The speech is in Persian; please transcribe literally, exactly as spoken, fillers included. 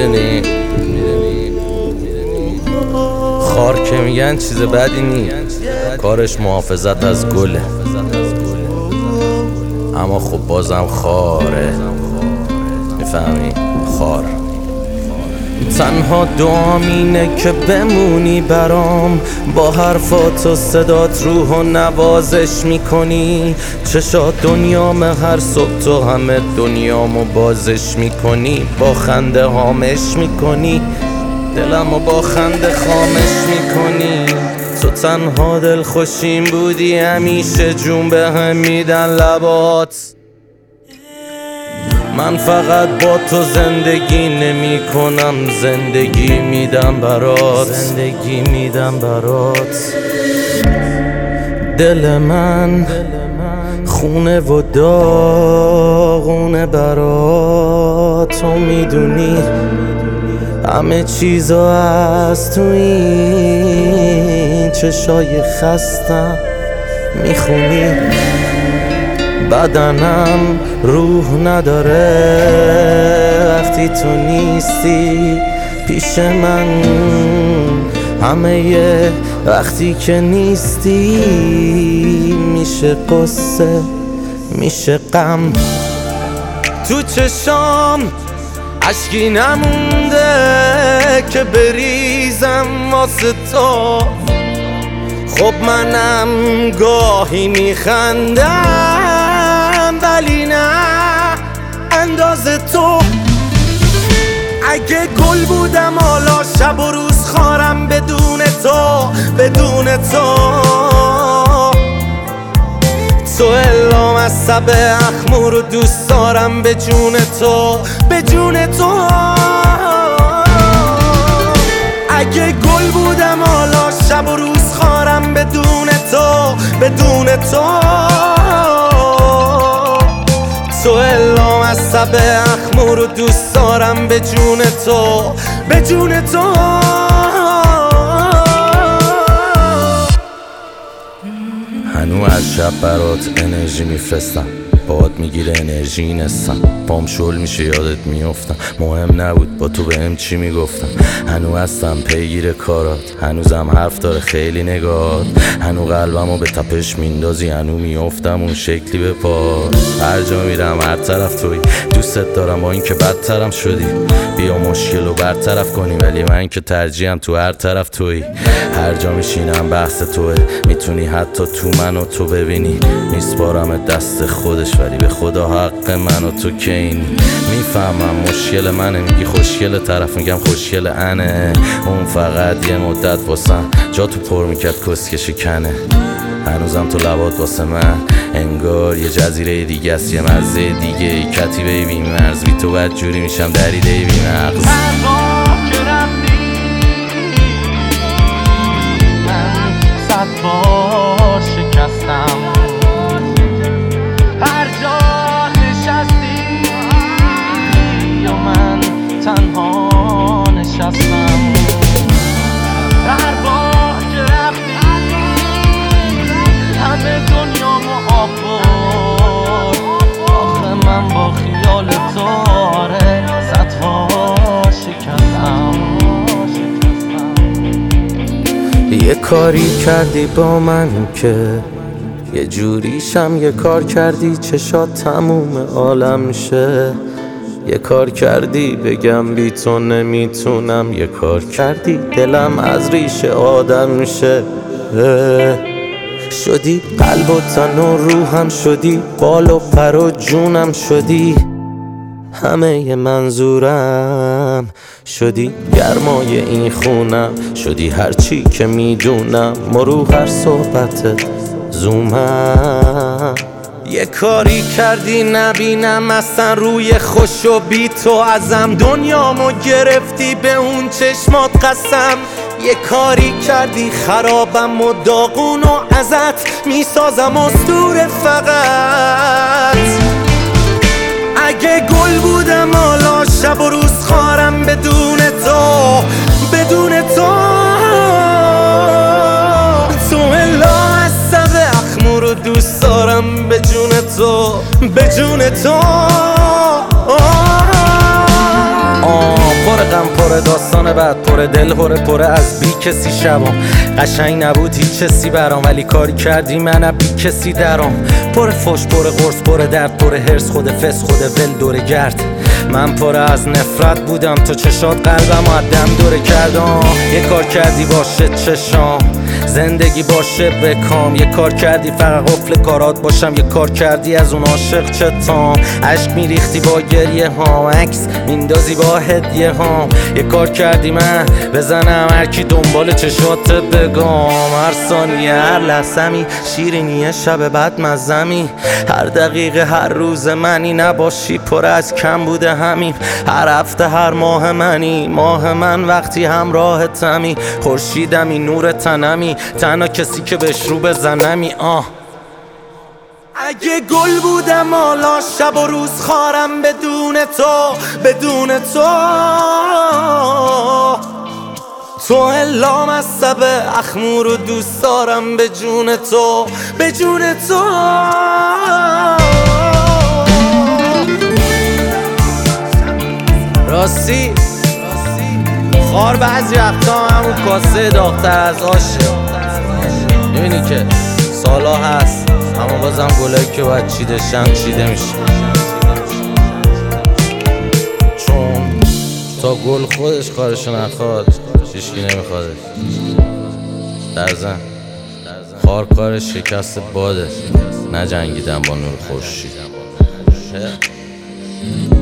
میدونی خار که میگن چیز بدی نی، کارش محافظت از گله، اما خب بازم خاره، میفهمی؟ خار. تنها دعام اینه که بمونی برام، با حرفات و صدات روح و نوازش میکنی، چشات دنیام هر صبح تو همه دنیامو بازش میکنی، با خنده هامش میکنی، دلمو با خنده خامش میکنی. تو تنها دل خوشیم بودی، همیشه جون به هم میدن لبات، من فقط با تو زندگی نمی کنم، زندگی میدم برات، زندگی میدم برات. دل من خونه و داغونه برات، تو میدونی همه چیزا از تو این چشای خستم میخونی، بدنم روح نداره وقتی تو نیستی پیش من، همه وقتی که نیستی میشه قصه میشه غم. تو چشام اشکی نمونده که بریزم واسه تو، خب منم گاهی میخندم ولی نه اندازه تو. اگه گل بودم حالا شب و روز خارم بدون تو، بدون تو تو الام از سب اخمور و دوست دارم به جون تو، به جون تو. اگه گل بودم حالا شب و روز خارم بدون تو، بدون تو تو الام از سب اخمور و دوست دارم به جون تو، به جون تو. هنو از شب برات انرژی میفرستم، باد میگیره انرژی نستم، پام شل میشه یادت میافتم، مهم نبود با تو بهم چی میگفتم، هنو هستم پیگیر کارات، هنوزم حرف داره خیلی نگات، هنو قلبمو به تپش میندازی، هنو میافتم اون شکلی به پا، هر جا میرم هر طرف توی، دوستت دارم با این که بدترم شدی، بیا مشکل رو برطرف کنی، ولی من که ترجیحم تو هر طرف توی، هر جا میشینم بحث توه، میتونی حتی تو منو تو ببینی، میسپارم دست خودش ولی به خدا حق من و تو که اینی، میفهمم مشکل منه، میگی خوشگل، طرف میگم خوشگل انه، اون فقط یه مدت واسم جا تو پر میکرد کسکش کنه، هنوزم تو لبات واسه من انگار یه جزیره دیگه است، یه مرزه دیگه ای، کتیبه بی مرز، بی تو بد جوری میشم دریده بی مغز. صد بار شکستم، هر جا نشستی یا من تنها نشستم، هر بار که رفتی همه دنیامو آب برد، آخه من با خیال تو آره صدها شکستم. یه کاری کردی با من که یه جوریشم، یه کار کردی چشات تموم عالم شه، یه کار کردی بگم بی تو نمیتونم، یه کار کردی دلم از ریشه آدم شه، شدی قلب و تن و روحم، شدی بال و پر و جونم، شدی همه منظورم، شدی گرمای این خونم، شدی هرچی که میدونم، مرو هر صحبتت زومم. یه کاری کردی نبینم اصلا روی خوش و بی تو ازم، دنیامو گرفتی به اون چشمات قسم، یه کاری کردی خرابم و داغون و ازت میسازم اسطوره فقط. اگه گل بودم حالا شب و روز خارم بدون تو، بدون تو تو الا از سب اخمور و دوست دارم به جون تو، به جون تو. آه پر غم پره، داستان بعد پره، دل هره پره از بی کسی شبام. قشنگ نبود هیچ چیزی برام، ولی کاری کردی من بی کسی درام. پره فش پره قرص پره درد پره هرس، خود فس خود ول دوره گرد. من پره از نفرت بودم، تو چشات قلبم آدم دوره کردم. یه کار کردی باشه چشام، زندگی باشه بکام. یه کار کردی فقط قفل کارات باشم، یه کار کردی از اون عاشق چتام. عشق میریختی با گریه هام، عکس میندازی با هدیه هام. یه کار کردی من بزنم هرکی دنبال چشات بگم. هر ثانیه هر لحظمی شیرینیه شب بعد مزمی. هر دقیقه هر روز منی نباشی پر از کم بوده همین. هر هفته هر ماه منی ماه من وقتی همراه تمی. خورشیدمی نور تنمی تنها کسی که بهش رو بزنمی. آه اگه گل بودم حالا شب و روز خارم بدون تو بدون تو. تو الا مصب اخمور و دوست دارم به جون تو به جون تو. راستی خار بعضی وقتا همون کاسه داغ‌تر از آشه. میبینی که سالا هست اما بازم گلایی که باید چیده شن چیده میشه، چون تا گل خودش کارشو نخواد هیچکی نمیخوادش. در ضمن خار کارش شکست باده، نه جنگیدن با نور خورشید.